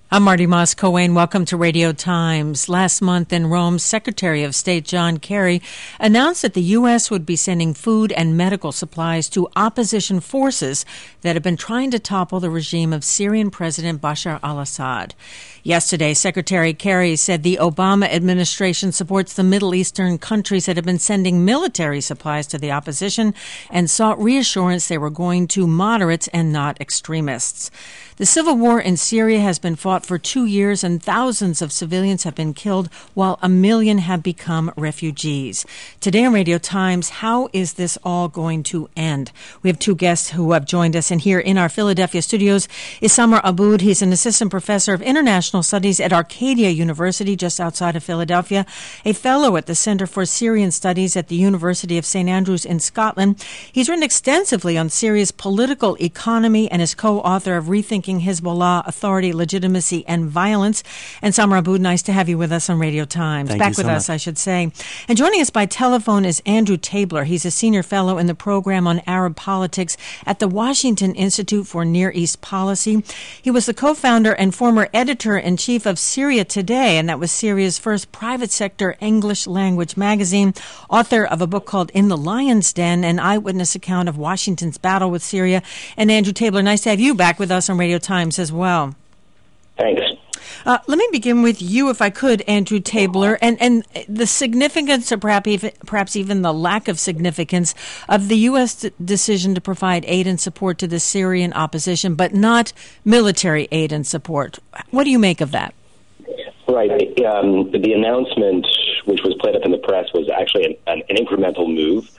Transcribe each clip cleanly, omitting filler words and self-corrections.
I'm Marty Moss-Coane. Welcome to Radio Times. Last month in Rome, Secretary of State John Kerry announced that the U.S. would be sending food and medical supplies to opposition forces that have been trying to topple the regime of Syrian President Bashar al-Assad. Yesterday, Secretary Kerry said the Obama administration supports the Middle Eastern countries that have been sending military supplies to the opposition and sought reassurance they were going to moderates and not extremists. The civil war in Syria has been fought for 2 years and thousands of civilians have been killed while 1 million have become refugees. Today on Radio Times, how is this all going to end? We have two guests who have joined us, and here in our Philadelphia studios is Samer Aboud. He's an assistant professor of international studies at Arcadia University just outside of Philadelphia, a fellow at the Center for Syrian Studies at the University of St. Andrews in Scotland. He's written extensively on Syria's political economy and is co-author of Rethinking Hezbollah, Authority, Legitimacy, and Violence. And Samer Aboud, nice to have you with us on Radio Times. Thank Back you so with us, much. I should say. And joining us by telephone is Andrew Tabler. He's a senior fellow in the program on Arab politics at the Washington Institute for Near East Policy. He was the co-founder and former editor-in-chief of Syria Today, and that was Syria's first private sector English language magazine, author of a book called In the Lion's Den, an eyewitness account of Washington's battle with Syria. And Andrew Tabler, nice to have you back with us on Radio Times as well. Thanks. Let me begin with you, if I could, Andrew Tabler, and the significance, or perhaps even the lack of significance, of the U.S. decision to provide aid and support to the Syrian opposition, but not military aid and support. What do you make of that? Right. The announcement, which was played up in the press, was actually an incremental move.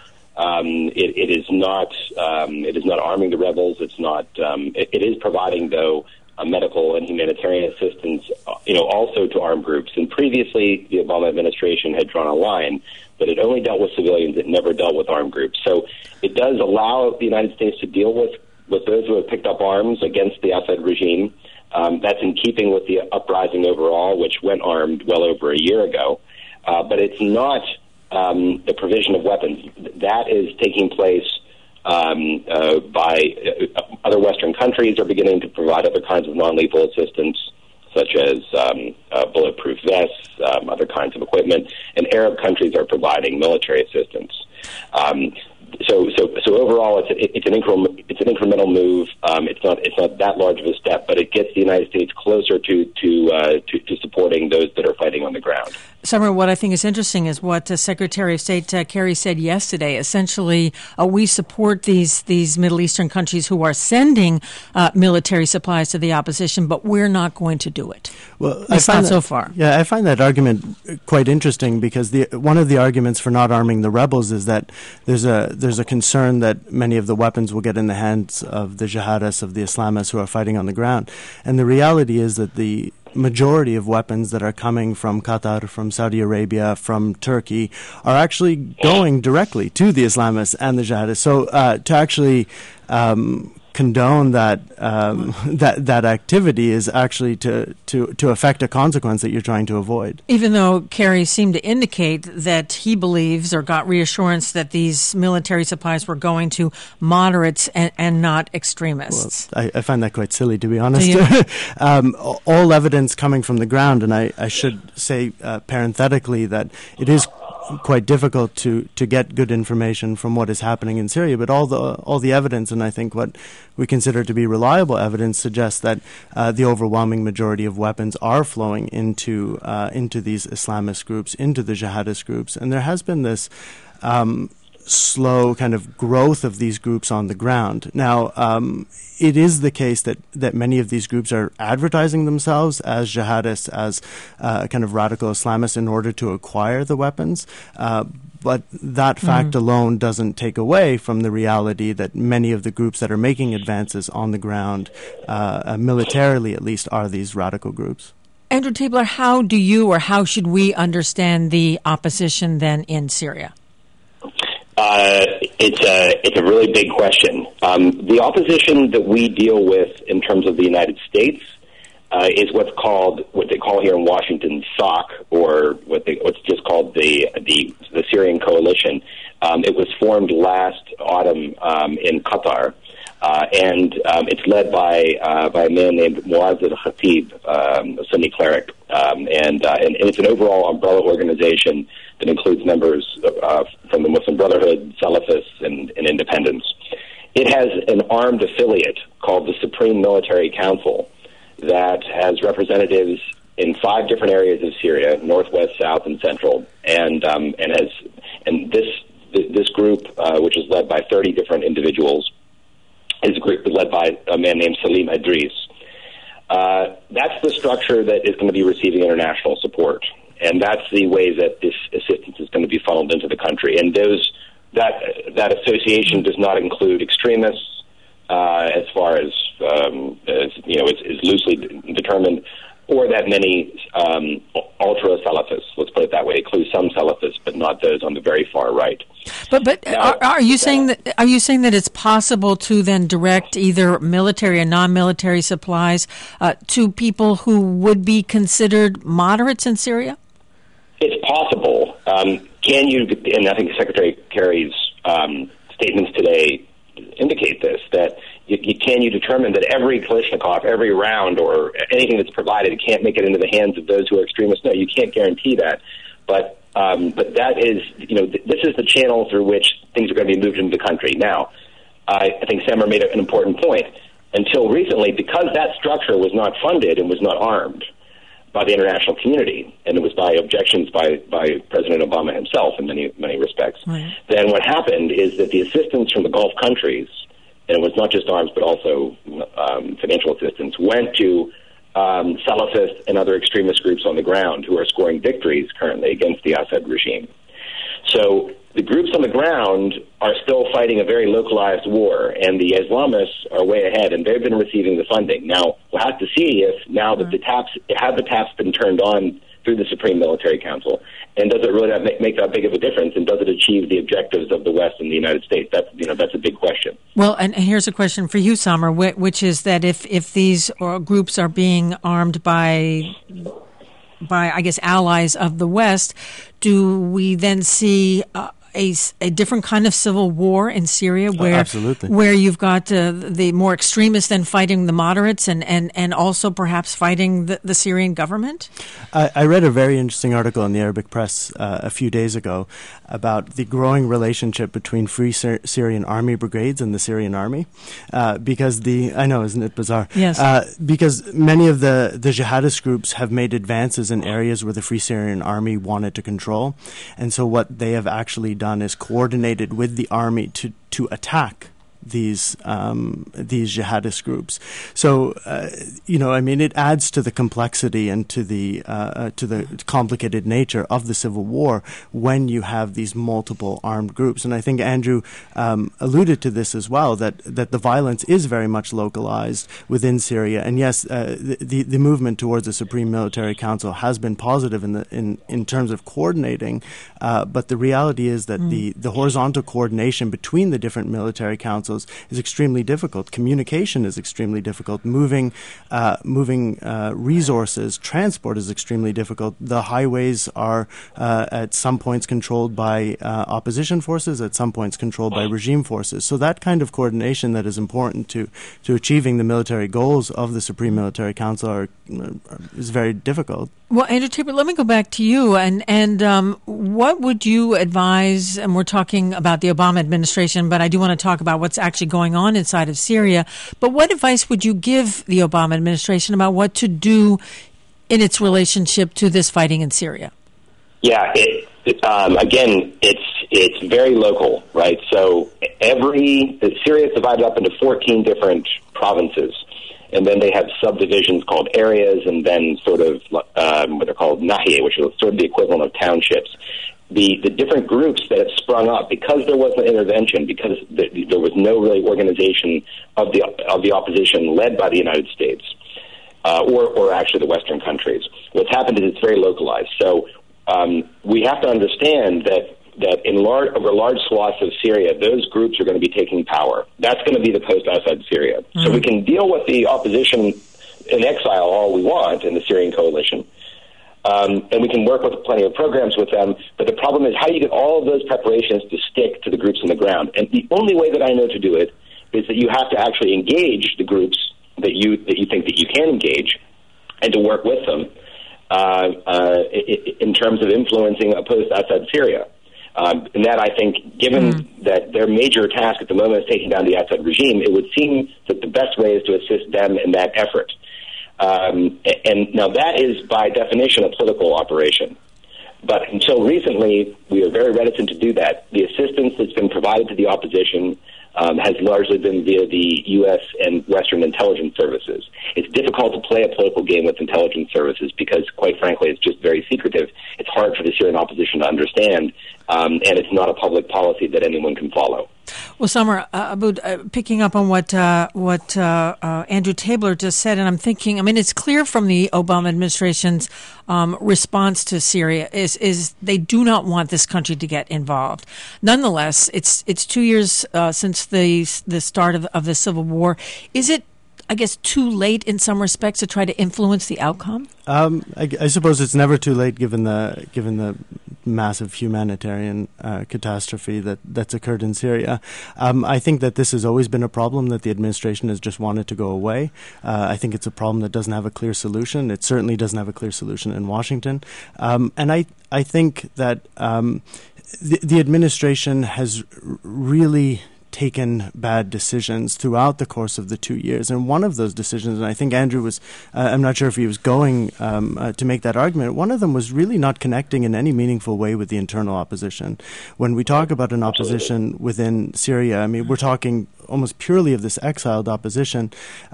It is not arming the rebels. It's not. It is providing, though, medical and humanitarian assistance, also to armed groups. And previously, the Obama administration had drawn a line, but it only dealt with civilians. It never dealt with armed groups. So it does allow the United States to deal with those who have picked up arms against the Assad regime. That's in keeping with the uprising overall, which went armed well over a year ago. But it's not the provision of weapons. That is taking place by other Western countries are beginning to provide other kinds of non-lethal assistance, such as bulletproof vests, other kinds of equipment, and Arab countries are providing military assistance. So overall, it's an incremental move. It's not that large of a step, but it gets the United States closer to supporting those that are fighting on the ground. Summer, what I think is interesting is what Secretary of State Kerry said yesterday. Essentially, we support these Middle Eastern countries who are sending military supplies to the opposition, but we're not going to do it. Well, it's not so far. Yeah, I find that argument quite interesting because one of the arguments for not arming the rebels is that there's a concern that many of the weapons will get in the hands of the jihadists, of the Islamists who are fighting on the ground. And the reality is that the majority of weapons that are coming from Qatar, from Saudi Arabia, from Turkey are actually going directly to the Islamists and the jihadists. So to actually condone that that activity is actually to affect a consequence that you're trying to avoid. Even though Kerry seemed to indicate that he believes or got reassurance that these military supplies were going to moderates and not extremists. Well, I find that quite silly, to be honest. Do you? All evidence coming from the ground, and I should say parenthetically that it is quite difficult to get good information from what is happening in Syria, but all the evidence, and I think what we consider to be reliable evidence, suggests that the overwhelming majority of weapons are flowing into these Islamist groups, into the jihadist groups, and there has been this slow kind of growth of these groups on the ground. Now, it is the case that many of these groups are advertising themselves as jihadists, as kind of radical Islamists in order to acquire the weapons. But that fact alone doesn't take away from the reality that many of the groups that are making advances on the ground, militarily at least, are these radical groups. Andrew Tabler, how do you or how should we understand the opposition then in Syria? It's a really big question. The opposition that we deal with in terms of the United States is what they call here in Washington SOC, or what's just called the Syrian Coalition. It was formed last autumn in Qatar. and it's led by a man named Muaz al-Khatib, a Sunni cleric, and it's an overall umbrella organization that includes members from the Muslim Brotherhood, Salafists, and independents. It has an armed affiliate called the Supreme Military Council that has representatives in 5 different areas of Syria: northwest, south, and central, and this group, which is led by 30 different individuals, is a group led by a man named Salim Idris. That's the structure that is going to be receiving international support, and that's the way that this assistance is going to be funneled into the country. And that association does not include extremists, as far as is loosely determined, or that many ultra Salafists. Let's put it that way. It includes some Salafists, but not those on the very far right. But now, are you saying that it's possible to then direct either military and non-military supplies to people who would be considered moderates in Syria? It's possible. Can you? And I think Secretary Kerry's statements today indicate this, that can you determine that every Kalashnikov, every round, or anything that's provided can't make it into the hands of those who are extremists? No, you can't guarantee that. But that is, this is the channel through which things are going to be moved into the country. Now, I think Samer made an important point. Until recently, because that structure was not funded and was not armed by the international community, and it was by objections by President Obama himself in many respects, right, then what happened is that the assistance from the Gulf countries, and it was not just arms but also financial assistance, went to Salafist and other extremist groups on the ground who are scoring victories currently against the Assad regime. So the groups on the ground are still fighting a very localized war, and the Islamists are way ahead, and they've been receiving the funding. Now, we'll have to see if now that the taps been turned on through the Supreme Military Council, and does it really make that big of a difference, and does it achieve the objectives of the West and the United States? That's a big question. Well, and here's a question for you, Samer, which is that if these groups are being armed by, I guess, allies of the West, do we then see a different kind of civil war in Syria where you've got the more extremists then fighting the moderates and also perhaps fighting the Syrian government? I read a very interesting article in the Arabic press a few days ago about the growing relationship between Free Syrian Army brigades and the Syrian army, because I know, isn't it bizarre? Yes. Because many of the jihadist groups have made advances in areas where the Free Syrian Army wanted to control, and so what they have actually done is coordinated with the army to attack these jihadist groups. So it adds to the complexity and to the complicated nature of the civil war when you have these multiple armed groups. And I think Andrew alluded to this as well, that the violence is very much localized within Syria. And yes, the movement towards the Supreme Military Council has been positive in terms of coordinating, but the reality is that the horizontal coordination between the different military councils is extremely difficult. Communication is extremely difficult. Moving resources, transport is extremely difficult. The highways are at some points controlled by opposition forces, at some points controlled by regime forces. So that kind of coordination that is important to achieving the military goals of the Supreme Military Council is very difficult. Well, Andrew Tabor, let me go back to you. And what would you advise, and we're talking about the Obama administration, but I do want to talk about what's actually going on inside of Syria. But what advice would you give the Obama administration about what to do in its relationship to this fighting in Syria? Yeah, again, it's very local, right? So Syria is divided up into 14 different provinces. And then they have subdivisions called areas, and then sort of what they're called nahiya, which is sort of the equivalent of townships. The different groups that have sprung up because there was an intervention, because there was no really organization of the opposition led by the United States or actually the Western countries. What's happened is it's very localized. So we have to understand that over large swaths of Syria, those groups are going to be taking power. That's going to be the post-Assad Syria. Mm-hmm. So we can deal with the opposition in exile all we want in the Syrian coalition, and we can work with plenty of programs with them, but the problem is how do you get all of those preparations to stick to the groups on the ground? And the only way that I know to do it is that you have to actually engage the groups that you think that you can engage, and to work with them in terms of influencing a post-Assad Syria. And that, I think, given that their major task at the moment is taking down the Assad regime, it would seem that the best way is to assist them in that effort. And now that is, by definition, a political operation. But until recently, we are very reticent to do that. The assistance that's been provided to the opposition has largely been via the U.S. and Western intelligence services. It's difficult to play a political game with intelligence services because, quite frankly, it's just very secretive. It's hard for the Syrian opposition to understand, and it's not a public policy that anyone can follow. Well, Samer Abood, picking up on what Andrew Tabler just said, and I'm thinking, I mean, it's clear from the Obama administration's response to Syria is they do not want this country to get involved. Nonetheless, it's 2 years since the start of the civil war. Is it, I guess, too late in some respects to try to influence the outcome? I suppose it's never too late, given the massive humanitarian catastrophe that's occurred in Syria. I think that this has always been a problem that the administration has just wanted to go away. I think it's a problem that doesn't have a clear solution. It certainly doesn't have a clear solution in Washington. And I think that the administration has really taken bad decisions throughout the course of the 2 years. And one of those decisions, and I think Andrew was, I'm not sure if he was going to make that argument, one of them was really not connecting in any meaningful way with the internal opposition. When we talk about an opposition within Syria, I mean, we're talking almost purely of this exiled opposition.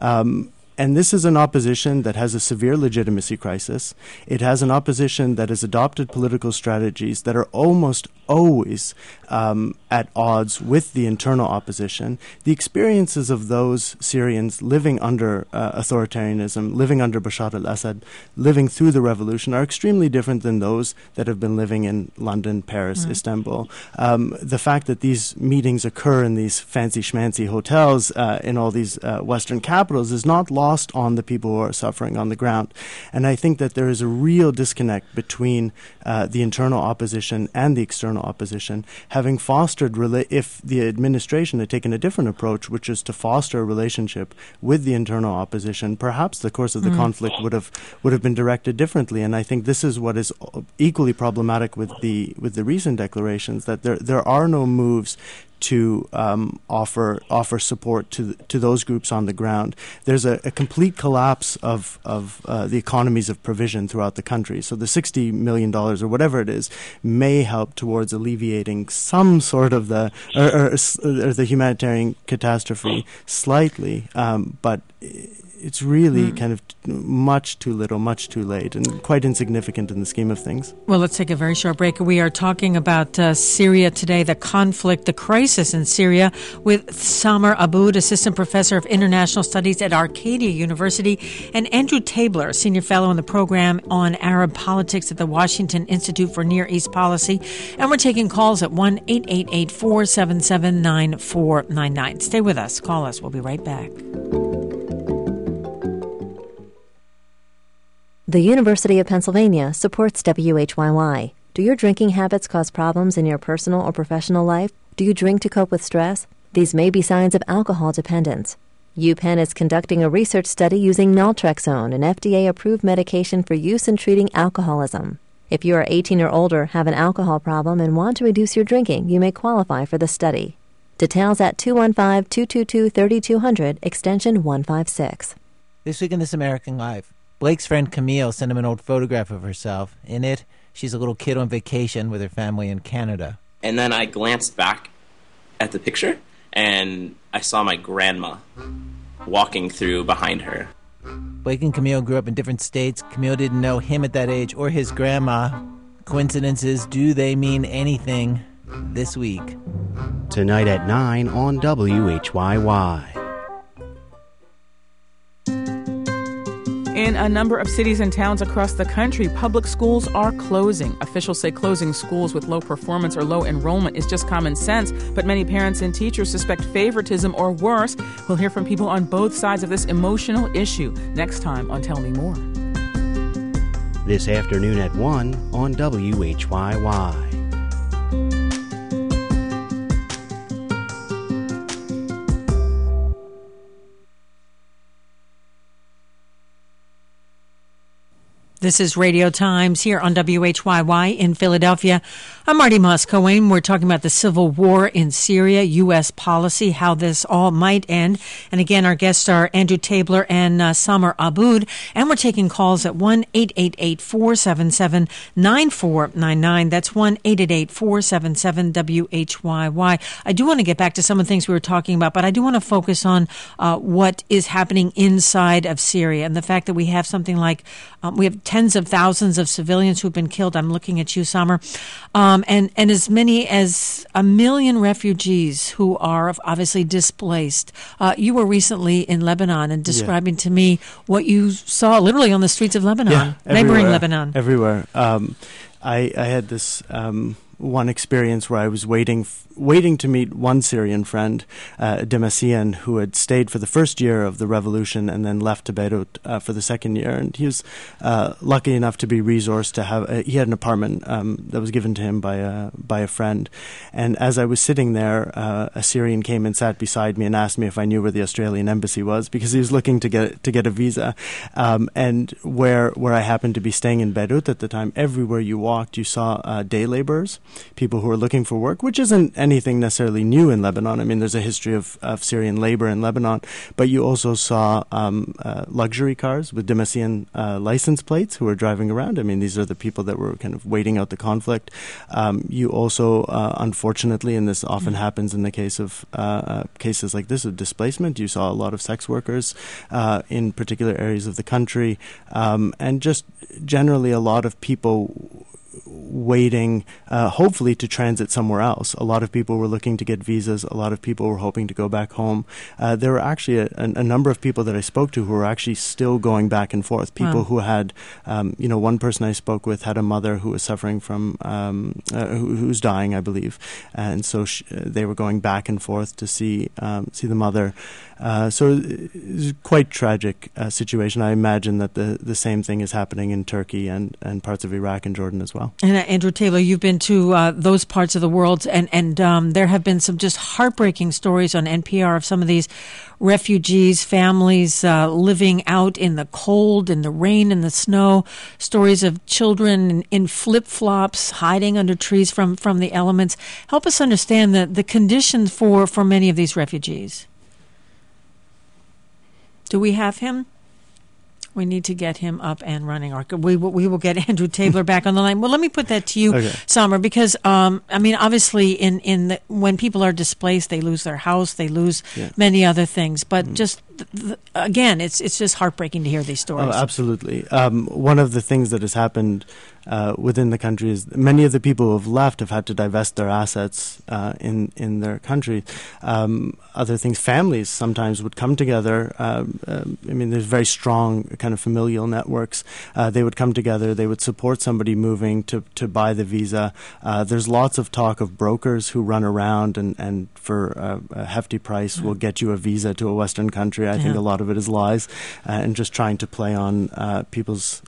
And this is an opposition that has a severe legitimacy crisis. It has an opposition that has adopted political strategies that are almost always at odds with the internal opposition. The experiences of those Syrians living under authoritarianism, living under Bashar al-Assad, living through the revolution are extremely different than those that have been living in London, Paris, Istanbul. The fact that these meetings occur in these fancy schmancy hotels in all these Western capitals is not lost on the people who are suffering on the ground. And I think that there is a real disconnect between the internal opposition and the external opposition. Having fostered, if the administration had taken a different approach, which is to foster a relationship with the internal opposition, perhaps the course of the conflict would have been directed differently. And I think this is what is equally problematic with the recent declarations, that there are no moves to offer support to those groups on the ground. There's a complete collapse of the economies of provision throughout the country. So the $60 million or whatever it is may help towards alleviating some sort of the humanitarian catastrophe slightly, but it's really kind of much too little, much too late, and quite insignificant in the scheme of things. Well, let's take a very short break. We are talking about Syria today, the conflict, the crisis in Syria, with Samer Abood, Assistant Professor of International Studies at Arcadia University, and Andrew Tabler, Senior Fellow in the Program on Arab Politics at the Washington Institute for Near East Policy. And we're taking calls at 1-888-477-9499. Stay with us. Call us. We'll be right back. The University of Pennsylvania supports WHYY. Do your drinking habits cause problems in your personal or professional life? Do you drink to cope with stress? These may be signs of alcohol dependence. UPenn is conducting a research study using naltrexone, an FDA-approved medication for use in treating alcoholism. If you are 18 or older, have an alcohol problem, and want to reduce your drinking, you may qualify for the study. Details at 215-222-3200, extension 156. This week in This American Life, Blake's friend Camille sent him an old photograph of herself. In it, she's a little kid on vacation with her family in Canada. And then I glanced back at the picture, and I saw my grandma walking through behind her. Blake and Camille grew up in different states. Camille didn't know him at that age or his grandma. Coincidences, do they mean anything? This week. Tonight at 9 on WHYY. In a number of cities and towns across the country, public schools are closing. Officials say closing schools with low performance or low enrollment is just common sense, but many parents and teachers suspect favoritism or worse. We'll hear from people on both sides of this emotional issue next time on Tell Me More. This afternoon at 1 on WHYY. This is Radio Times here on WHYY in Philadelphia. I'm Marty Moss-Cohen. We're talking about the civil war in Syria, U.S. policy, how this all might end. And again, our guests are Andrew Tabler and Samer Aboud. And we're taking calls at 1-888-477-9499. That's 1-888-477-WHYY. I do want to get back to some of the things we were talking about, but I do want to focus on what is happening inside of Syria and the fact that we have something like, we have tens of thousands of civilians who've been killed. I'm looking at you, Samer. And as many as 1 million refugees who are obviously displaced. You were recently in Lebanon and describing to me what you saw literally on the streets of Lebanon, neighboring Lebanon. Everywhere. I had this one experience where I was waiting to meet one Syrian friend, Dimasian, who had stayed for the first year of the revolution and then left to Beirut for the second year. And he was lucky enough to be resourced to have. He had an apartment that was given to him by a friend. And as I was sitting there, a Syrian came and sat beside me and asked me if I knew where the Australian embassy was, because he was looking to get a visa. And where I happened to be staying in Beirut at the time, everywhere you walked, you saw day laborers, people who were looking for work, which isn't anything necessarily new in Lebanon. I mean, there's a history of Syrian labor in Lebanon, but you also saw luxury cars with Dimasian license plates who were driving around. I mean, these are the people that were kind of waiting out the conflict. You also, unfortunately, and this often happens in the case of cases like this of displacement, you saw a lot of sex workers in particular areas of the country, and just generally a lot of people waiting, hopefully, to transit somewhere else. A lot of people were looking to get visas. A lot of people were hoping to go back home. There were actually a number of people that I spoke to who were actually still going back and forth. People who had, one person I spoke with had a mother who was suffering from, who's dying, I believe, and so they were going back and forth to see the mother. So it's a quite tragic situation. I imagine that the same thing is happening in Turkey and parts of Iraq and Jordan as well. And Andrew Tabler, you've been to those parts of the world, and there have been some just heartbreaking stories on NPR of some of these refugees, families living out in the cold, in the rain, in the snow, stories of children in flip-flops hiding under trees from the elements. Help us understand the conditions for many of these refugees. Do we have him? We need to get him up and running. We will get Andrew Tabler back on the line. Well, let me put that to you, okay, Samer, because obviously, when people are displaced, they lose their house, they lose many other things. But just again, it's just heartbreaking to hear these stories. Oh, absolutely. One of the things that has happened within the country is many of the people who have left have had to divest their assets in their country. Other things, families sometimes would come together. There's very strong kind of familial networks. They would come together. They would support somebody moving to buy the visa. There's lots of talk of brokers who run around and for a hefty price will get you a visa to a Western country. I think a lot of it is lies and just trying to play on people's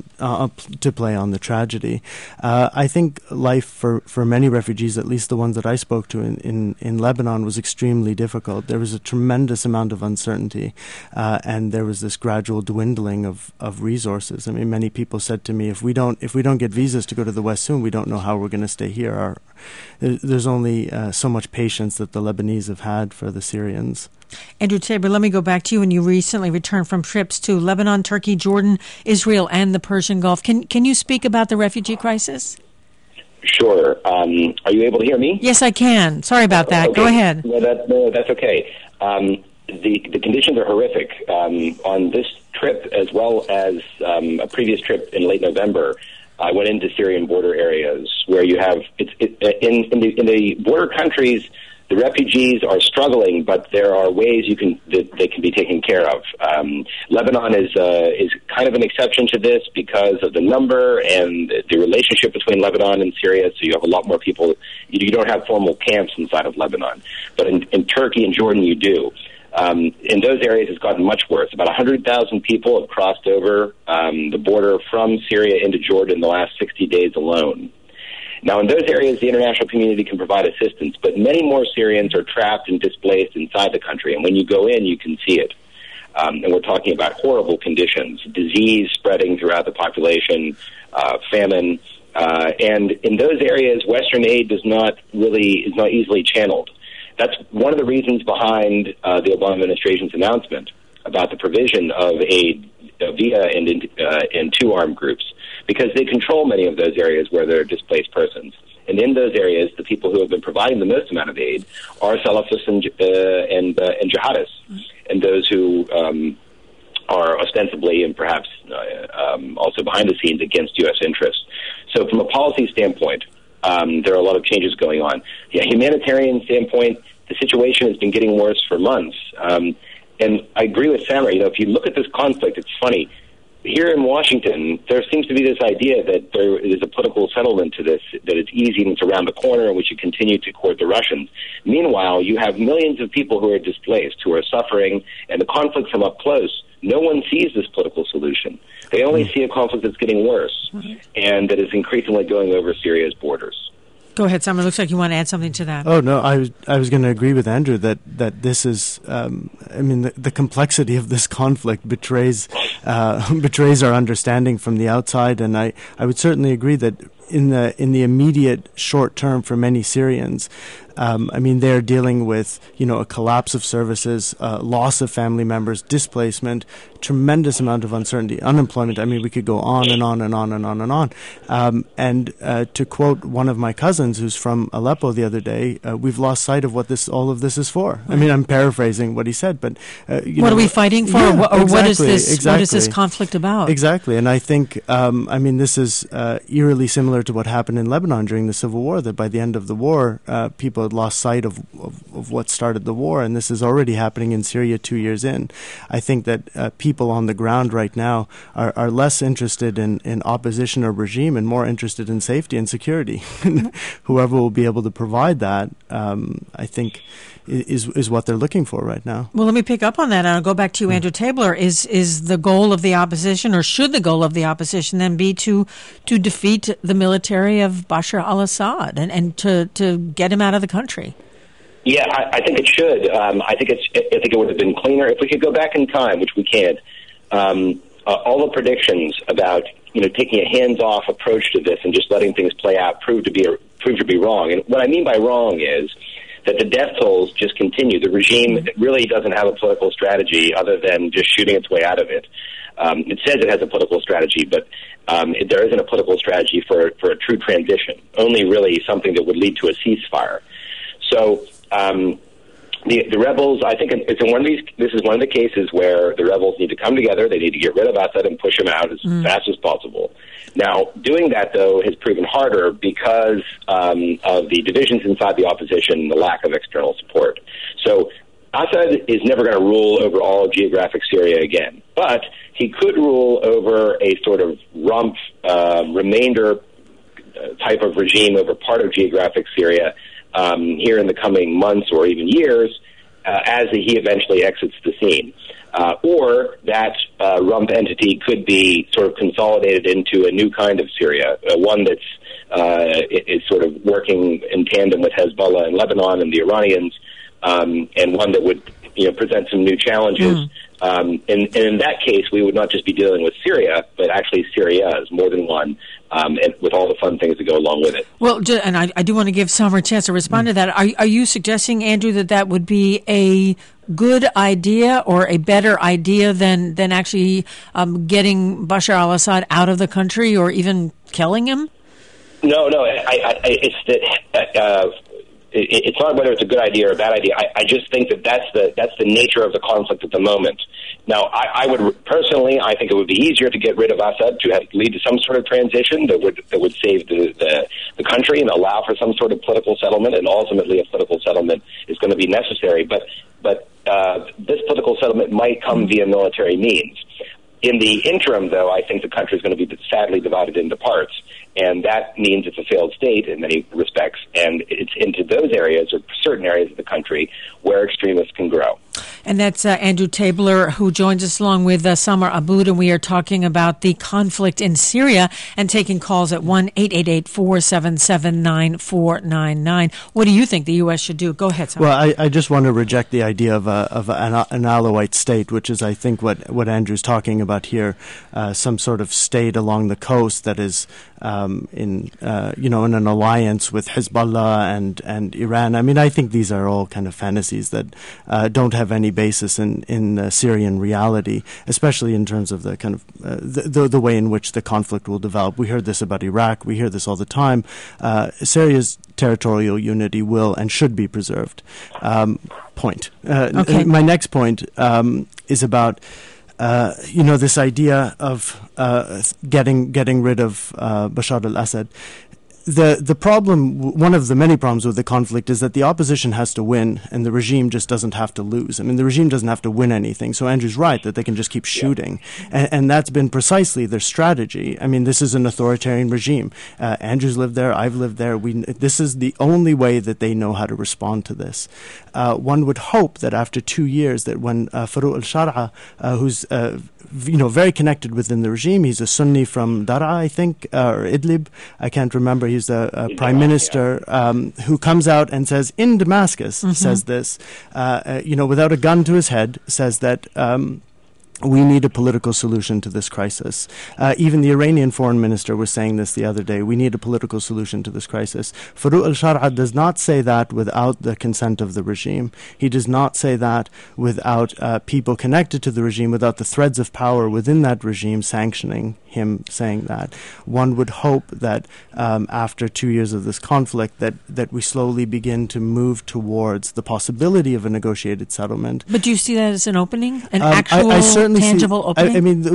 to play on the tragedy. I think life for many refugees, at least the ones that I spoke to in Lebanon, was extremely difficult. There was a tremendous amount of uncertainty, and there was this gradual dwindling of resources. I mean, many people said to me, if we don't get visas to go to the West soon, we don't know how we're going to stay here. There's only so much patience that the Lebanese have had for the Syrians. Andrew Tabler, let me go back to you. And you recently returned from trips to Lebanon, Turkey, Jordan, Israel, and the Persian Gulf. Can you speak about the refugee crisis? Sure. Are you able to hear me? Yes, I can. Sorry about that. Okay. Go ahead. No, that's okay. The conditions are horrific. On this trip, as well as a previous trip in late November, I went into Syrian border areas where you have in the border countries. The refugees are struggling, but there are ways they can be taken care of. Lebanon is kind of an exception to this because of the number and the relationship between Lebanon and Syria. So you have a lot more people. You don't have formal camps inside of Lebanon, but in Turkey and Jordan you do. In those areas, it's gotten much worse. About 100,000 people have crossed over the border from Syria into Jordan in the last 60 days alone. Now, in those areas, the international community can provide assistance, but many more Syrians are trapped and displaced inside the country, and when you go in, you can see it. And we're talking about horrible conditions, disease spreading throughout the population, famine. And in those areas, Western aid is not easily channeled. That's one of the reasons behind the Obama administration's announcement about the provision of aid via and to armed groups, because they control many of those areas where there are displaced persons. And in those areas, the people who have been providing the most amount of aid are Salafists and jihadists, and those who are ostensibly and perhaps also behind the scenes against U.S. interests. So from a policy standpoint, there are a lot of changes going on. Yeah, humanitarian standpoint, the situation has been getting worse for months. And I agree with Samer. If you look at this conflict, it's funny. Here in Washington, there seems to be this idea that there is a political settlement to this, that it's easy and it's around the corner and we should continue to court the Russians. Meanwhile, you have millions of people who are displaced, who are suffering, and the conflict from up close. No one sees this political solution. They only see a conflict that's getting worse and that is increasingly going over Syria's borders. Go ahead, Samer. Looks like you want to add something to that. Oh, no, I was going to agree with Andrew that this is, the complexity of this conflict betrays our understanding from the outside, and I would certainly agree that in the immediate short term for many Syrians, they're dealing with, a collapse of services, loss of family members, displacement, tremendous amount of uncertainty, unemployment. We could go on and on and on and on and on. And to quote one of my cousins who's from Aleppo the other day, we've lost sight of what all of this is for. I'm paraphrasing what he said, but what are we fighting for, or what is this conflict about? Exactly, and I think this is eerily similar to what happened in Lebanon during the Civil War. That by the end of the war, people had lost sight of what started the war, and this is already happening in Syria 2 years in. I think that people on the ground right now are less interested in opposition or regime and more interested in safety and security. Whoever will be able to provide that, I think, is what they're looking for right now. Well, let me pick up on that, and I'll go back to you, Andrew Tabler. Is the goal of the opposition, or should the goal of the opposition then be to defeat the military of Bashar al-Assad and to get him out of the country? Yeah, I think it should. I think it would have been cleaner if we could go back in time, which we can't. All the predictions about taking a hands-off approach to this and just letting things play out proved to be wrong. And what I mean by wrong is that the death tolls just continue. The regime really doesn't have a political strategy other than just shooting its way out of it. It says it has a political strategy, but there isn't a political strategy for a true transition, only really something that would lead to a ceasefire. So the rebels, I think this is one of the cases where the rebels need to come together. They need to get rid of Assad and push him out as fast as possible. Now, doing that, though, has proven harder because of the divisions inside the opposition and the lack of external support. So Assad is never going to rule over all of geographic Syria again, but he could rule over a sort of rump remainder type of regime over part of geographic Syria here in the coming months or even years as he eventually exits the scene. Or that rump entity could be sort of consolidated into a new kind of Syria, one that's is sort of working in tandem with Hezbollah in Lebanon and the Iranians, and one that would present some new challenges. And in that case, we would not just be dealing with Syria, but actually Syrias, more than one, and with all the fun things that go along with it. Well, and I do want to give Samer a chance to respond to that. Are you suggesting, Andrew, that would be a good idea or a better idea than actually getting Bashar al-Assad out of the country or even killing him? No, it's that. It's not whether it's a good idea or a bad idea. I just think that's the nature of the conflict at the moment. Now, I would personally, I think it would be easier to get rid of Assad to lead to some sort of transition that would save the country and allow for some sort of political settlement, and ultimately a political settlement is going to be necessary. But this political settlement might come via military means. In the interim, though, I think the country is going to be sadly divided into parts, and that means it's a failed state in many respects, and it's into those areas or certain areas of the country where extremists can grow. And that's Andrew Tabler, who joins us along with Samar Aboud, and we are talking about the conflict in Syria and taking calls at 1-888-477-9499. What do you think the U.S. should do? Go ahead, Samar. Well, I just want to reject the idea of an Alawite state, which is, I think, what Andrew's talking about here, some sort of state along the coast that is in an alliance with Hezbollah and Iran. I mean, I think these are all kind of fantasies that don't have any basis in Syrian reality, especially in terms of the kind of the way in which the conflict will develop. We heard this about Iraq. We hear this all the time. Syria's territorial unity will and should be preserved. Point. Okay. My next point is about this idea of getting rid of Bashar al-Assad. The problem, one of the many problems with the conflict, is that the opposition has to win and the regime just doesn't have to lose. I mean, the regime doesn't have to win anything. So Andrew's right that they can just keep shooting. And that's been precisely their strategy. I mean, this is an authoritarian regime. Andrew's lived there. I've lived there. This is the only way that they know how to respond to this. One would hope that after 2 years that when Farouk al-Shar'a, who's very connected within the regime, he's a Sunni from Daraa, I think, or Idlib, I can't remember. He's a prime minister who comes out and says in Damascus, says this, without a gun to his head, says that we need a political solution to this crisis. Even the Iranian foreign minister was saying this the other day. We need a political solution to this crisis. Farouk al-Shar'a does not say that without the consent of the regime. He does not say that without people connected to the regime, without the threads of power within that regime sanctioning him saying that. One would hope that after 2 years of this conflict that we slowly begin to move towards the possibility of a negotiated settlement. But do you see that as an opening? An I actual tangible opening? I mean,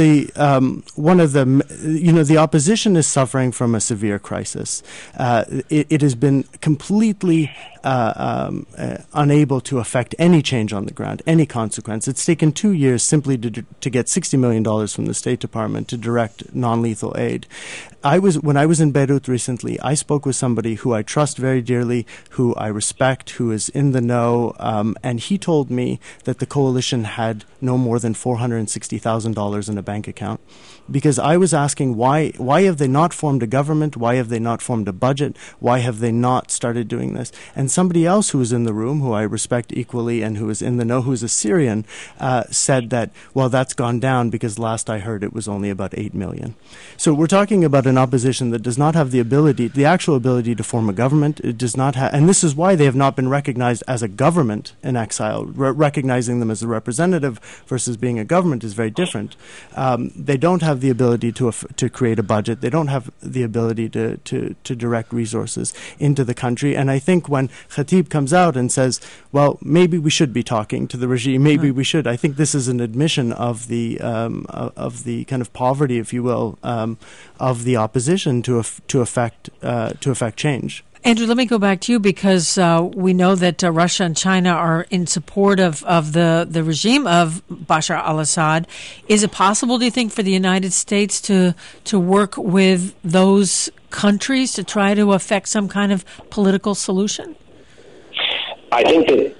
the opposition is suffering from a severe crisis. It has been completely unable to affect any change on the ground, any consequence. It's taken 2 years simply to get $60 million from the State Department to direct non-lethal aid. When I was in Beirut recently, I spoke with somebody who I trust very dearly, who I respect, who is in the know, and he told me that the coalition had no more than $460,000 in a bank account. Because I was asking why have they not formed a government? Why have they not formed a budget? Why have they not started doing this? And somebody else who was in the room, who I respect equally and who is in the know, who is a Syrian, said that, well, that's gone down because last I heard it was only about 8 million. So we're talking about an opposition that does not have the actual ability to form a government. It does not have, and this is why they have not been recognized as a government in exile. Recognizing them as a representative versus being a government is very different. They don't have the ability to create a budget. They don't have the ability to direct resources into the country. And I think when Khatib comes out and says, well, maybe we should be talking to the regime, maybe we should, I think this is an admission of the kind of poverty, if you will, of the opposition to affect change. Andrew, let me go back to you because we know that Russia and China are in support of the regime of Bashar al-Assad. Is it possible, do you think, for the United States to work with those countries to try to affect some kind of political solution? I think that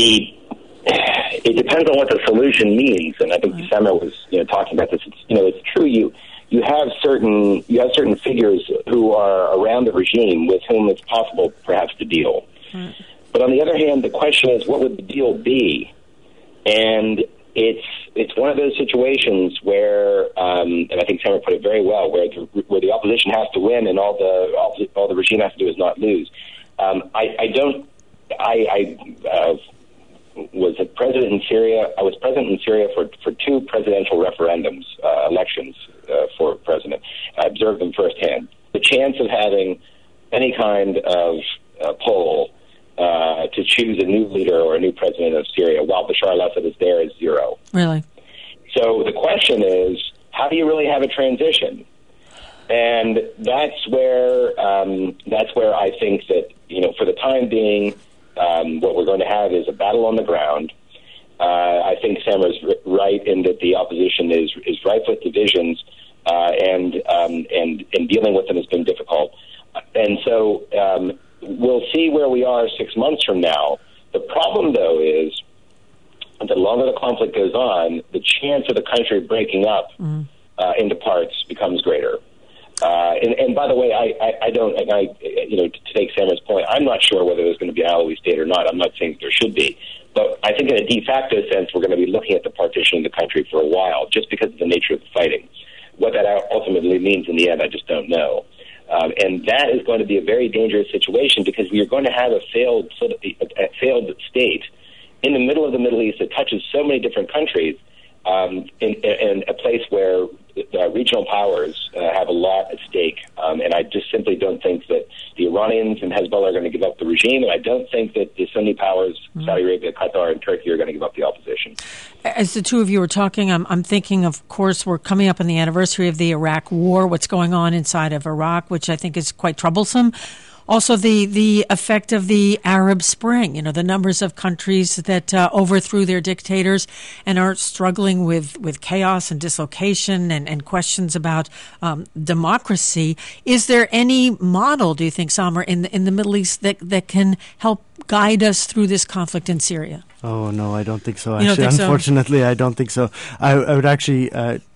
it depends on what the solution means, and I think Samar was talking about this. It's true. You have certain figures who are around the regime with whom it's possible perhaps to deal. Right. But on the other hand, the question is, what would the deal be? And it's one of those situations where, and I think Samar put it very well, where the opposition has to win and all the regime has to do is not lose. Was a president in Syria. I was president in Syria for 2 presidential referendums, elections for president. I observed them firsthand. The chance of having any kind of poll to choose a new leader or a new president of Syria while Bashar al-Assad is there is 0. Really? So the question is, how do you really have a transition? And that's where I think that for the time being, what we're going to have is a battle on the ground. I think Samar's right in that the opposition is rife with divisions, and dealing with them has been difficult. And so we'll see where we are 6 months from now. The problem, though, is the longer the conflict goes on, the chance of the country breaking up into parts becomes greater. And by the way, to take Samara's point, I'm not sure whether there's going to be an Alawi state or not. I'm not saying there should be. But I think in a de facto sense, we're going to be looking at the partition of the country for a while, just because of the nature of the fighting. What that ultimately means in the end, I just don't know. And that is going to be a very dangerous situation, because we are going to have a failed state in the middle of the Middle East that touches so many different countries, in a place where regional powers have a lot at stake. And I just simply don't think that the Iranians and Hezbollah are going to give up the regime, and I don't think that the Sunni powers, Saudi Arabia, Qatar, and Turkey, are going to give up the opposition. As the two of you were talking, I'm thinking, of course, we're coming up on the anniversary of the Iraq War, what's going on inside of Iraq, which I think is quite troublesome. Also, the effect of the Arab Spring, the numbers of countries that overthrew their dictators and are struggling with chaos and dislocation and questions about democracy. Is there any model, do you think, Samer, in the Middle East that can help guide us through this conflict in Syria? Oh, no, I don't think so. Actually, unfortunately, I don't think so. I would actually,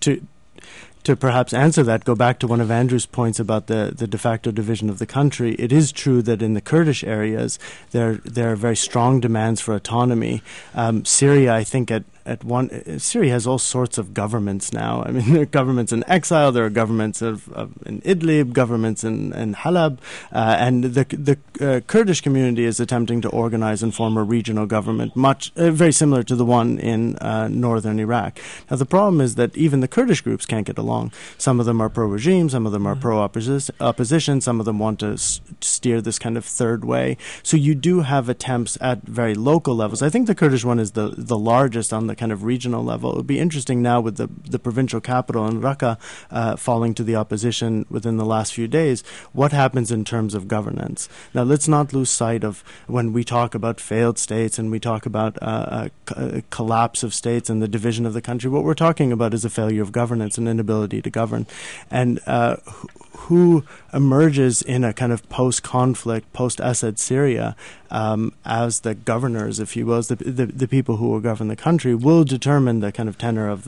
to perhaps answer that, go back to one of Andrew's points about the de facto division of the country. It is true that in the Kurdish areas, there are very strong demands for autonomy. Syria, I think, Syria has all sorts of governments now. I mean, there are governments in exile, there are governments in Idlib, governments in Halab, and the Kurdish community is attempting to organize and form a regional government, very similar to the one in northern Iraq. Now, the problem is that even the Kurdish groups can't get along. Some of them are pro-regime, some of them are pro-opposition, some of them want to steer this kind of third way. So you do have attempts at very local levels. I think the Kurdish one is the largest on the kind of regional level. It would be interesting now with the provincial capital in Raqqa falling to the opposition within the last few days, what happens in terms of governance. Now, let's not lose sight of, when we talk about failed states and we talk about a collapse of states and the division of the country, what we're talking about is a failure of governance and inability to govern. And who emerges in a kind of post-conflict, post-Assad Syria as the governors, if you will, as the people who will govern the country, will determine the kind of tenor of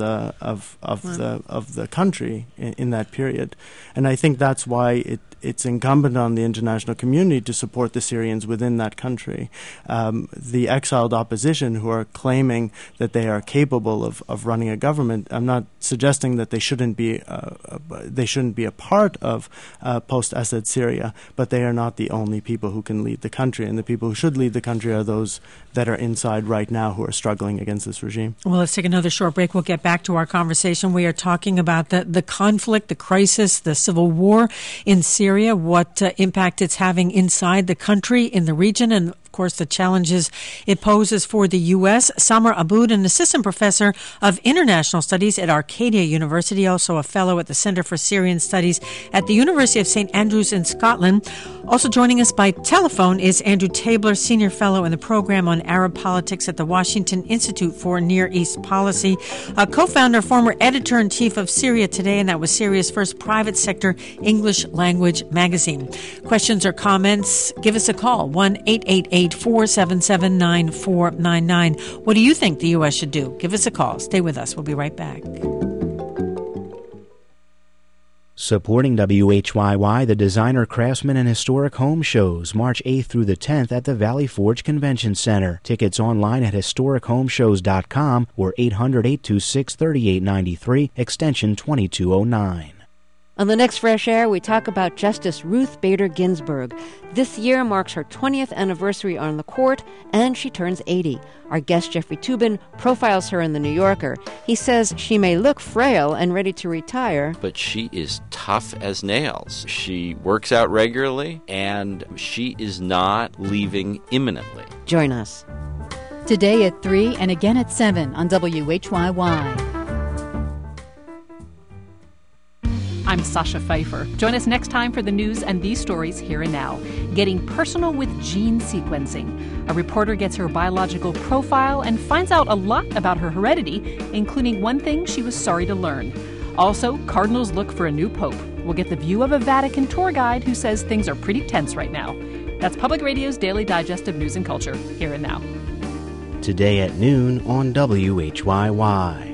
the country in that period. And I think that's why it's incumbent on the international community to support the Syrians within that country. The exiled opposition who are claiming that they are capable of running a government, I'm not suggesting that they shouldn't be a part of post-Assad Syria, but they are not the only people who can lead the country, and the people who should lead the country are those that are inside right now who are struggling against this regime. Well, let's take another short break. We'll get back to our conversation. We are talking about the conflict, the crisis, the civil war in Syria, what impact it's having inside the country, in the region, and of course, the challenges it poses for the U.S. Samer Aboud, an assistant professor of international studies at Arcadia University, also a fellow at the Center for Syrian Studies at the University of St. Andrews in Scotland. Also joining us by telephone is Andrew Tabler, senior fellow in the program on Arab politics at the Washington Institute for Near East Policy, a co-founder, former editor-in-chief of Syria Today, and that was Syria's first private sector English language magazine. Questions or comments? Give us a call, 1-888-477-9499. What do you think the U.S. should do? Give us a call. Stay with us. We'll be right back. Supporting WHYY, the Designer, Craftsman, and Historic Home Shows, March 8th through the 10th at the Valley Forge Convention Center. Tickets online at historichomeshows.com or 800-826-3893, extension 2209. On the next Fresh Air, we talk about Justice Ruth Bader Ginsburg. This year marks her 20th anniversary on the court, and she turns 80. Our guest, Jeffrey Toobin, profiles her in The New Yorker. He says she may look frail and ready to retire, but she is tough as nails. She works out regularly, and she is not leaving imminently. Join us. Today at 3 and again at 7 on WHYY. I'm Sasha Pfeiffer. Join us next time for the news and these stories here and now. Getting personal with gene sequencing. A reporter gets her biological profile and finds out a lot about her heredity, including one thing she was sorry to learn. Also, Cardinals look for a new pope. We'll get the view of a Vatican tour guide who says things are pretty tense right now. That's Public Radio's Daily Digest of News and Culture, here and now. today at noon on WHYY.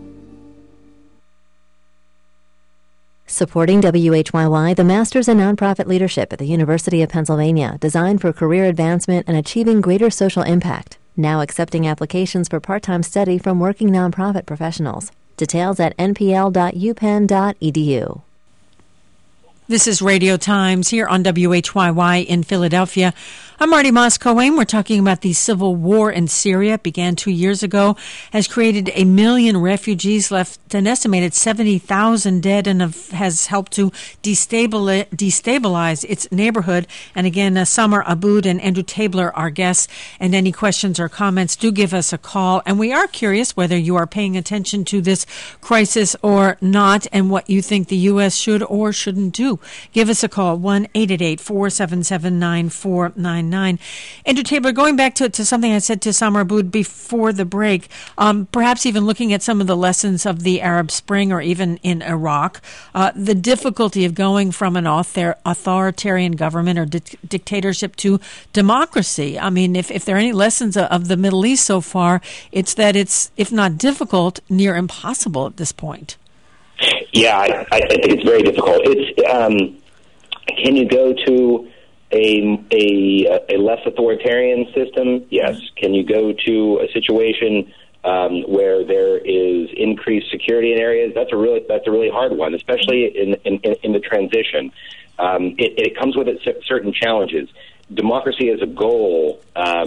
Supporting WHYY, the Masters in Nonprofit Leadership at the University of Pennsylvania, designed for career advancement and achieving greater social impact. Now accepting applications for part-time study from working nonprofit professionals. Details at npl.upenn.edu. This is Radio Times here on WHYY in Philadelphia. I'm Marty Moss-Cohen. We're talking about the civil war in Syria. It began 2 years ago, has created 1 million refugees, left an estimated 70,000 dead, and has helped to destabilize its neighborhood. And again, Samar Aboud and Andrew Tabler are guests. And any questions or comments, do give us a call. And we are curious whether you are paying attention to this crisis or not, and what you think the U.S. should or shouldn't do. Give us a call, 1-888-477-9499. Andrew Tabler, going back to something I said to Samar Aboud before the break, perhaps even looking at some of the lessons of the Arab Spring or even in Iraq, the difficulty of going from an authoritarian government or dictatorship to democracy. I mean, if there are any lessons of the Middle East so far, it's that it's, if not difficult, near impossible at this point. Yeah, I think it's very difficult. Can you go to a less authoritarian system? Yes. Can you go to a situation where there is increased security in areas? That's a really hard one, especially in the transition. It comes with certain challenges. Democracy as a goal,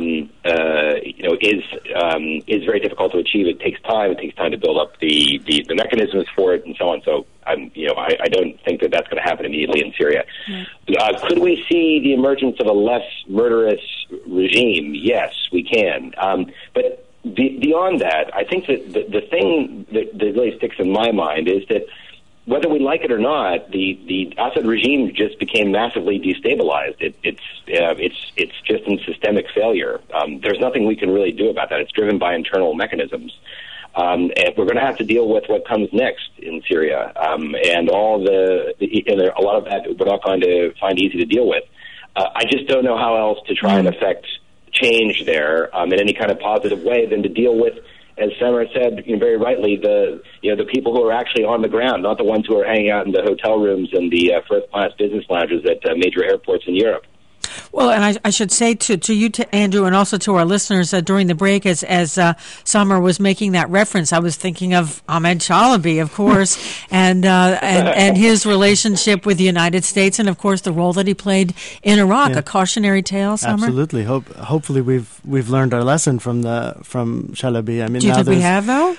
is very difficult to achieve. It takes time. It takes time to build up the mechanisms for it, and so on. So, I don't think that that's going to happen immediately in Syria. Right. Could we see the emergence of a less murderous regime? Yes, we can. But beyond that, I think that the thing that really sticks in my mind is that, whether we like it or not, the Assad regime just became massively destabilized. It's just in systemic failure. There's nothing we can really do about that. It's driven by internal mechanisms. And we're going to have to deal with what comes next in Syria, and a lot of that we're not going to find easy to deal with. I just don't know how else to try and affect change there in any kind of positive way than to deal with, as Samar said very rightly, the people who are actually on the ground, not the ones who are hanging out in the hotel rooms and the first-class business lounges at major airports in Europe. Well, and I should say to you, to Andrew, and also to our listeners during the break, as Samar was making that reference, I was thinking of Ahmed Chalabi, of course, and his relationship with the United States, and of course the role that he played in Iraq. Yeah. A cautionary tale, Samar. Absolutely. Hopefully, we've learned our lesson from Chalabi. I mean, do you think we have, though?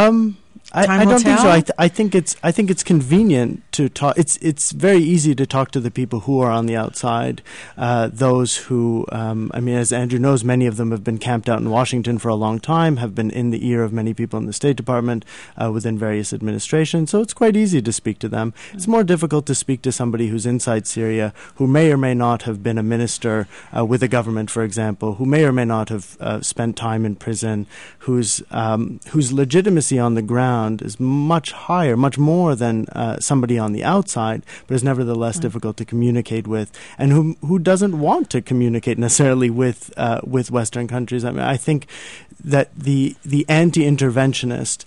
I don't think so. I think it's convenient to talk. It's very easy to talk to the people who are on the outside. Those who, as Andrew knows, many of them have been camped out in Washington for a long time, have been in the ear of many people in the State Department, within various administrations. So it's quite easy to speak to them. It's more difficult to speak to somebody who's inside Syria, who may or may not have been a minister with a government, for example, who may or may not have spent time in prison, whose legitimacy on the ground is much higher, much more than somebody on the outside, but is nevertheless difficult to communicate with, and who doesn't want to communicate necessarily with Western countries. I mean, I think that the anti-interventionist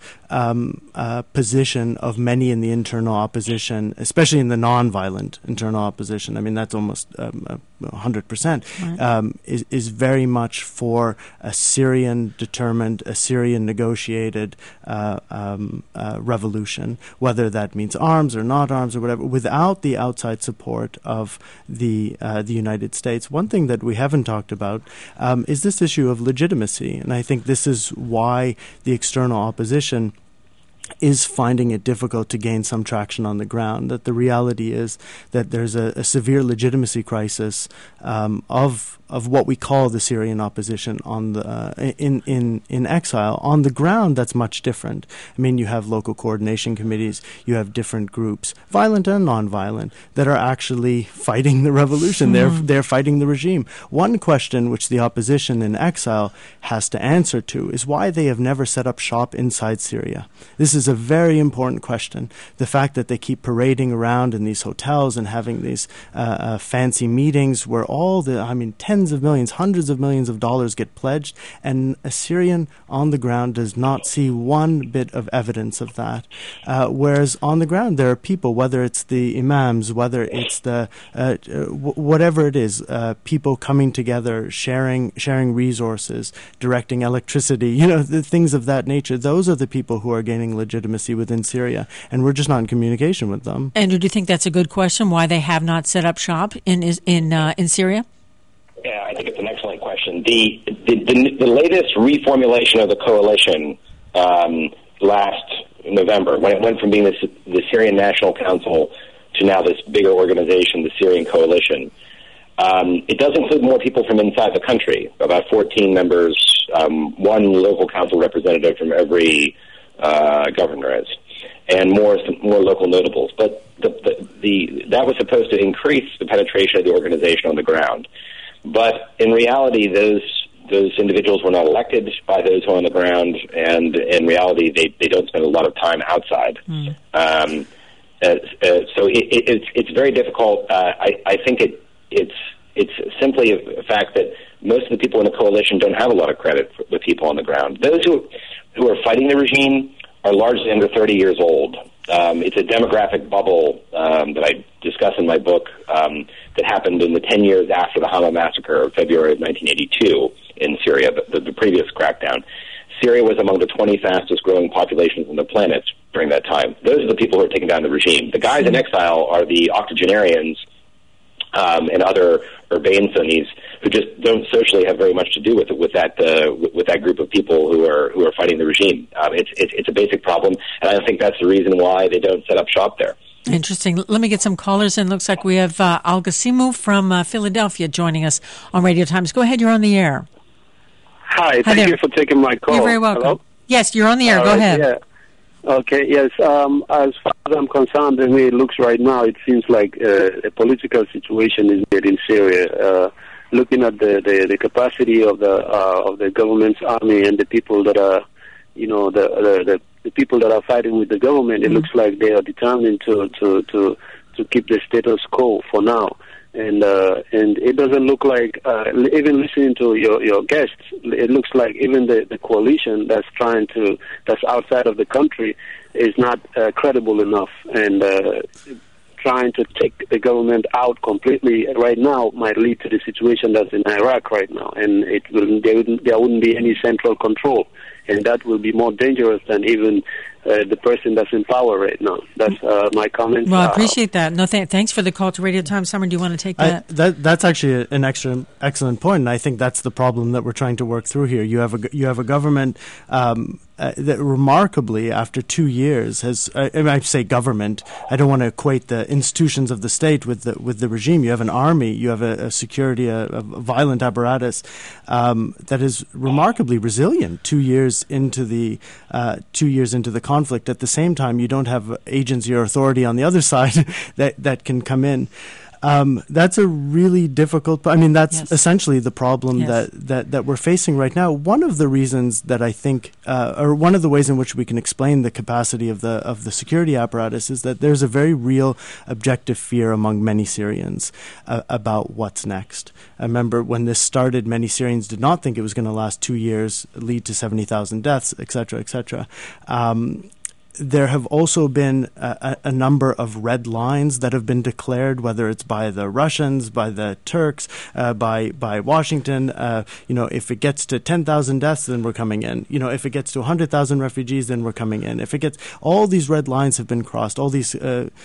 position of many in the internal opposition, especially in the non-violent internal opposition, I mean, that's almost 100%, is very much for a Syrian determined, a Syrian negotiated revolution, whether that means arms or not arms or whatever, without the outside support of the United States. One thing that we haven't talked about is this issue of legitimacy, and I think this is why the external opposition is finding it difficult to gain some traction on the ground, that the reality is that there's a severe legitimacy crisis of what we call the Syrian opposition on the in exile. On the ground, that's much different. I mean, you have local coordination committees, you have different groups, violent and non-violent, that are actually fighting the revolution. They're fighting the regime. One question which the opposition in exile has to answer to is why they have never set up shop inside Syria. This this is a very important question. The fact that they keep parading around in these hotels and having these fancy meetings where tens of millions, hundreds of millions of dollars get pledged, and a Syrian on the ground does not see one bit of evidence of that. Whereas on the ground, there are people, whether it's the imams, whether it's the whatever it is, people coming together, sharing resources, directing electricity, the things of that nature. Those are the people who are gaining legitimacy within Syria, and we're just not in communication with them. Andrew, do you think that's a good question? Why they have not set up shop in Syria? Yeah, I think it's an excellent question. The latest reformulation of the coalition last November, when it went from being the Syrian National Council to now this bigger organization, the Syrian Coalition, it does include more people from inside the country, about 14 members, one local council representative from every governorate, and more local notables. But that was supposed to increase the penetration of the organization on the ground. But in reality, those individuals were not elected by those who are on the ground, and in reality, they don't spend a lot of time outside. So it's very difficult. I think it's simply a fact that most of the people in the coalition don't have a lot of credit with people on the ground. Those who are fighting the regime are largely under 30 years old. It's a demographic bubble that I discuss in my book that happened in the 10 years after the Hama massacre of February of 1982 in Syria, the previous crackdown. Syria was among the 20 fastest growing populations on the planet during that time. Those are the people who are taking down the regime. The guys in exile are the octogenarians and other urbane Sunnis who just don't socially have very much to do with that group of people who are fighting the regime. It's a basic problem, and I think that's the reason why they don't set up shop there. Interesting. Let me get some callers in. Looks like we have Al-Ghasimu from Philadelphia joining us on Radio Times. Go ahead, you're on the air. Hi, thank you for taking my call. You're very welcome. Hello? Yes, you're on the air. Go ahead. Yeah. Okay, yes. As far as I'm concerned, the way it looks right now, it seems like a political situation is made in Syria. Looking at the capacity of the government's army and the people that are, the people that are fighting with the government, it looks like they are determined to keep the status quo for now. And it doesn't look like, even listening to your guests, it looks like even the coalition that's outside of the country is not credible enough. And trying to take the government out completely right now might lead to the situation that's in Iraq right now. And there wouldn't be any central control. And that will be more dangerous than even the person that's in power right now. That's my comment. Well, I appreciate that. No, thanks for the call to Radio Times. Summer, do you want to take that? That's actually an excellent point, and I think that's the problem that we're trying to work through here. You have a government that remarkably, after 2 years, has I say government. I don't want to equate the institutions of the state with the regime. You have an army, you have a security, a violent apparatus that is remarkably resilient. 2 years into the conflict. At the same time, you don't have agency or authority on the other side that can come in. That's a really difficult. That's essentially the problem that we're facing right now. One of the reasons that I think, or one of the ways in which we can explain the capacity of the security apparatus, is that there's a very real objective fear among many Syrians about what's next. I remember when this started, many Syrians did not think it was going to last 2 years, lead to 70,000 deaths, etc., etc. There have also been a number of red lines that have been declared, whether it's by the Russians, by the Turks, by Washington. If it gets to 10,000 deaths, then we're coming in. If it gets to 100,000 refugees, then we're coming in. All these red lines have been crossed. All these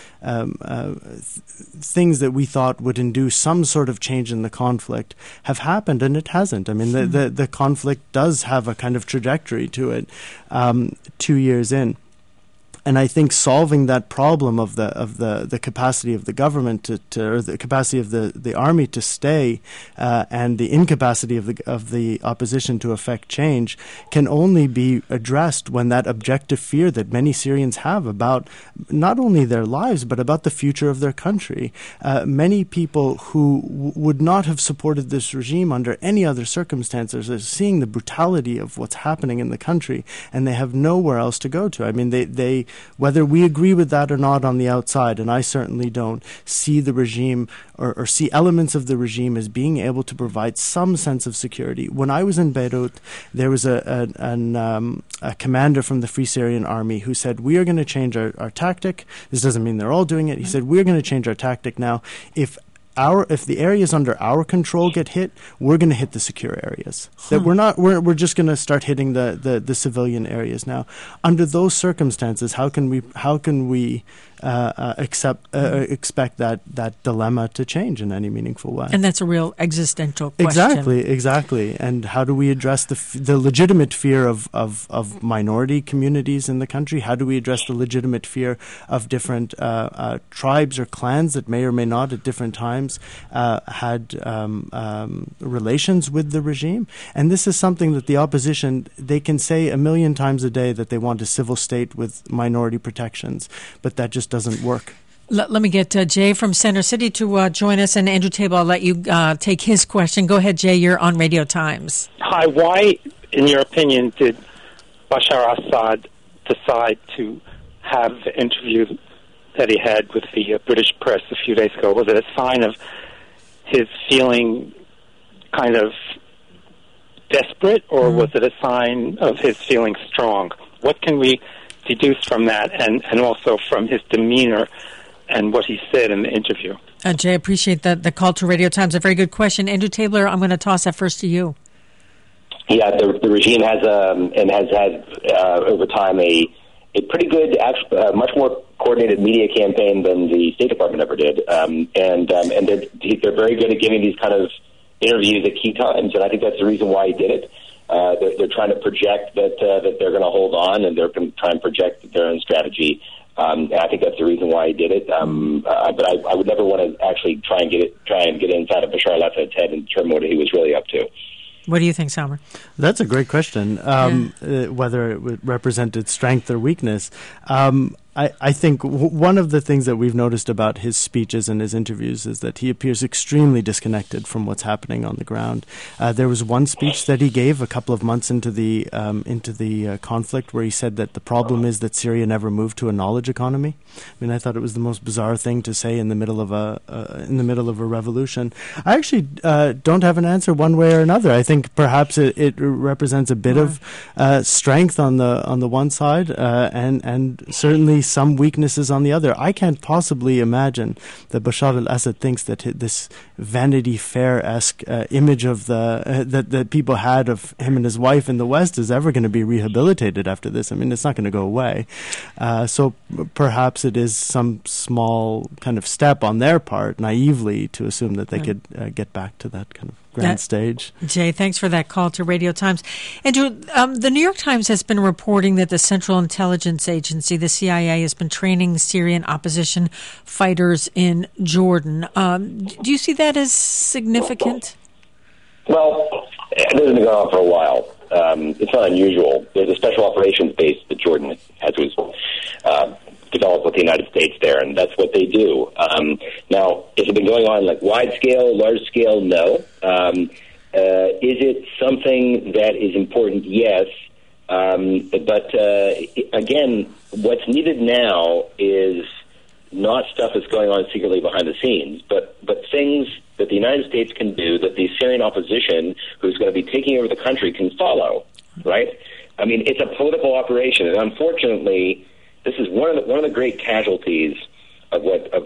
things that we thought would induce some sort of change in the conflict have happened, and it hasn't. The conflict does have a kind of trajectory to it 2 years in. And I think solving that problem of the capacity of the government or the capacity of the army to stay and the incapacity of the opposition to affect change can only be addressed when that objective fear that many Syrians have about not only their lives but about the future of their country. Many people who would not have supported this regime under any other circumstances are seeing the brutality of what's happening in the country, and they have nowhere else to go to. I mean, they whether we agree with that or not on the outside, and I certainly don't, see the regime or see elements of the regime as being able to provide some sense of security. When I was in Beirut, there was a commander from the Free Syrian Army who said, we are going to change our tactic. This doesn't mean they're all doing it. He said, we're going to change our tactic now. If the areas under our control get hit, we're going to hit the secure areas. That we're just going to start hitting the civilian areas now. Under those circumstances, how can we expect that dilemma to change in any meaningful way? And that's a real existential question. Exactly. And how do we address the legitimate fear of minority communities in the country? How do we address the legitimate fear of different tribes or clans that may or may not at different times had relations with the regime? And this is something that the opposition, they can say a million times a day that they want a civil state with minority protections, but that just doesn't work. Let me get Jay from Center City to join us, and Andrew Table, I'll let you take his question. Go ahead, Jay, you're on Radio Times. Hi, why, in your opinion, did Bashar Assad decide to have the interview that he had with the British press a few days ago? Was it a sign of his feeling kind of desperate, or was it a sign of his feeling strong? What can we deduce from that, and also from his demeanor and what he said in the interview? Jay, appreciate the call to Radio Times. A very good question. Andrew Tabler, I'm going to toss that first to you. Yeah, the regime has and has had over time a pretty good, much more coordinated media campaign than the State Department ever did, and they're very good at giving these kind of interviews at key times, and I think that's the reason why he did it. They're trying to project that they're going to hold on, and they're going to try and project their own strategy. And I think that's the reason why he did it. But I would never want to actually try and get inside of Bashar al-Assad's head and determine what he was really up to. What do you think, Samer? That's a great question. Whether it represented strength or weakness. I think one of the things that we've noticed about his speeches and his interviews is that he appears extremely disconnected from what's happening on the ground. There was one speech that he gave a couple of months into the conflict where he said that the problem is that Syria never moved to a knowledge economy. I mean, I thought it was the most bizarre thing to say in the middle of a revolution. I actually don't have an answer one way or another. I think perhaps it represents a bit of strength on the one side, and certainly some weaknesses on the other. I can't possibly imagine that Bashar al-Assad thinks that this Vanity Fair-esque image of that people had of him and his wife in the West is ever going to be rehabilitated after this. I mean, it's not going to go away. So perhaps it is some small kind of step on their part, naively, to assume that they could get back to that kind of grand stage. Jay, thanks for that call to Radio Times. Andrew, the New York Times has been reporting that the Central Intelligence Agency, the CIA, has been training Syrian opposition fighters in Jordan. Do you see that as significant? Well, it has been going on for a while. It's not unusual. There's a special operations base that Jordan has developed with the United States there, and that's what they do. Now, has it been going on like wide scale, large scale? No. Is it something that is important? Yes. But again, what's needed now is not stuff that's going on secretly behind the scenes, but things that the United States can do that the Syrian opposition, who's going to be taking over the country, can follow. Right? I mean, it's a political operation, and unfortunately, this is one of the great casualties of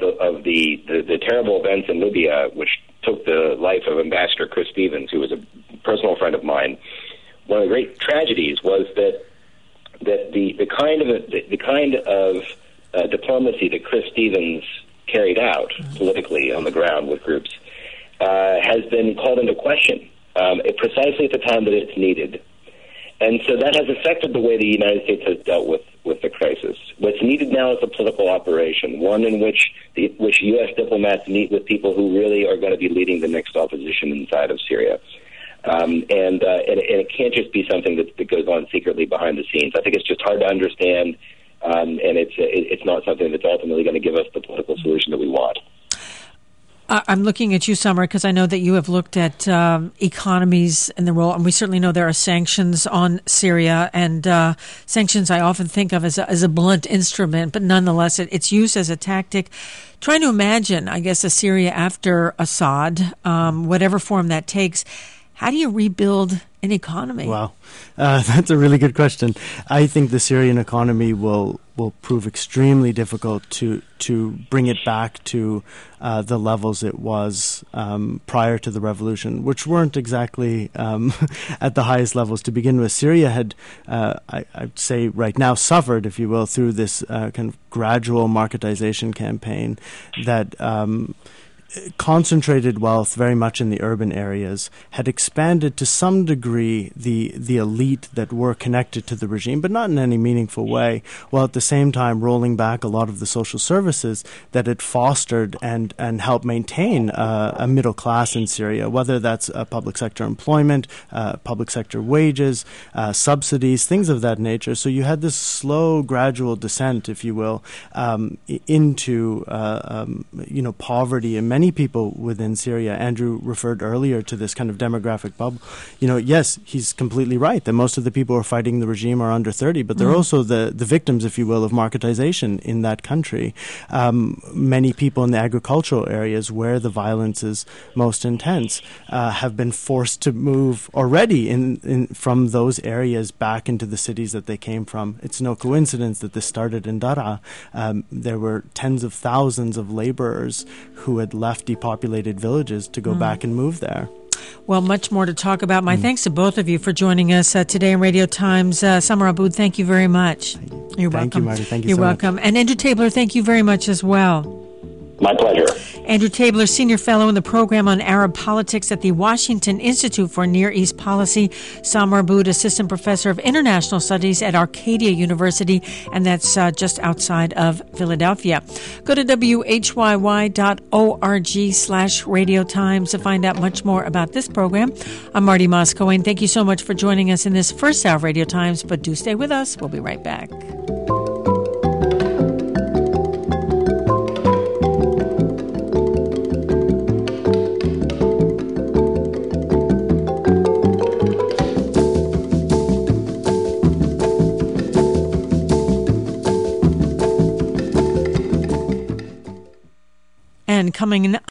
the terrible events in Libya, which took the life of Ambassador Chris Stevens, who was a personal friend of mine. One of the great tragedies was that the kind of diplomacy that Chris Stevens carried out politically on the ground with groups has been called into question precisely at the time that it's needed. And so that has affected the way the United States has dealt with with the crisis. What's needed now is a political operation, one in which U.S. diplomats meet with people who really are going to be leading the next opposition inside of Syria. And it can't just be something that goes on secretly behind the scenes. I think it's just hard to understand, and it's not something that's ultimately going to give us the political solution that we want. I'm looking at you, Summer, because I know that you have looked at economies and the role, and we certainly know there are sanctions on Syria, and sanctions I often think of as a blunt instrument, but nonetheless, it's used as a tactic. Trying to imagine, I guess, a Syria after Assad, whatever form that takes. How do you rebuild an economy? Wow, that's a really good question. I think the Syrian economy will prove extremely difficult to bring it back to the levels it was prior to the revolution, which weren't exactly at the highest levels to begin with. Syria had, I'd say right now, suffered, if you will, through this kind of gradual marketization campaign that concentrated wealth very much in the urban areas, had expanded to some degree the elite that were connected to the regime, but not in any meaningful way, while at the same time rolling back a lot of the social services that had fostered and helped maintain a middle class in Syria, whether that's public sector employment, public sector wages, subsidies, things of that nature. So you had this slow, gradual descent, if you will, into poverty in many people within Syria. Andrew referred earlier to this kind of demographic bubble. Yes, he's completely right that most of the people who are fighting the regime are under 30, but they're also the victims, if you will, of marketization in that country. Many people in the agricultural areas where the violence is most intense have been forced to move already from those areas back into the cities that they came from. It's no coincidence that this started in Daraa. There were tens of thousands of laborers who had left depopulated villages to go back and move there. Well, much more to talk about. My thanks to both of you for joining us today in Radio Times. Summer Aboud, thank you very much. You're welcome. Thank you, Marty. Thank you You're so welcome. much. And Andrew Tabler, thank you very much as well. My pleasure. Andrew Tabler, Senior Fellow in the Program on Arab Politics at the Washington Institute for Near East Policy. Samar Aboud, Assistant Professor of International Studies at Arcadia University, and that's just outside of Philadelphia. Go to whyy.org/Radio Times to find out much more about this program. I'm Marty Moscoe, thank you so much for joining us in this first hour of Radio Times, but do stay with us. We'll be right back. And coming